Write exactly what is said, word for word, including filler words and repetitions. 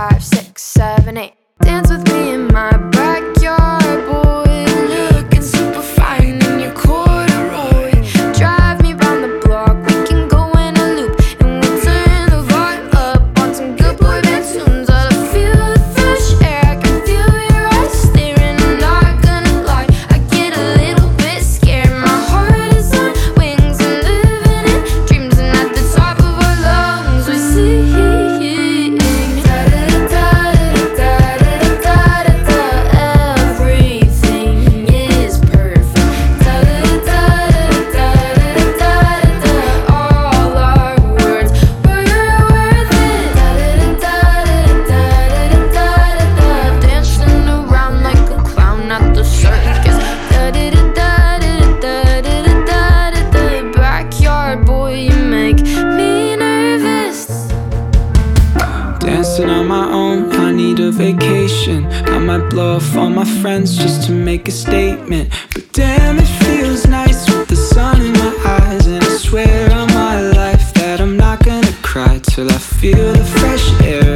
five, six, seven, eight. Dance with me in my backyard, boy. Looking super fine in your corduroy. Drive me round the block, we can go in a loop, and we'll turn the vibe up on some good boy band tunes. I feel the fresh air, I can feel your eyes staring. I'm not gonna lie, I get a little bit scared. My heart is on wings and living in dreams, and at the top of our lungs we sing. Everything is perfect. All our words were worth it. Dancing around like a clown at the circus. Backyard boy, you make me nervous. Dancing on my own, I need a vacation. I might blow off all my friends just to make a statement. But damn, it feels nice with the sun in my eyes. And I swear on my life that I'm not gonna cry till I feel the fresh air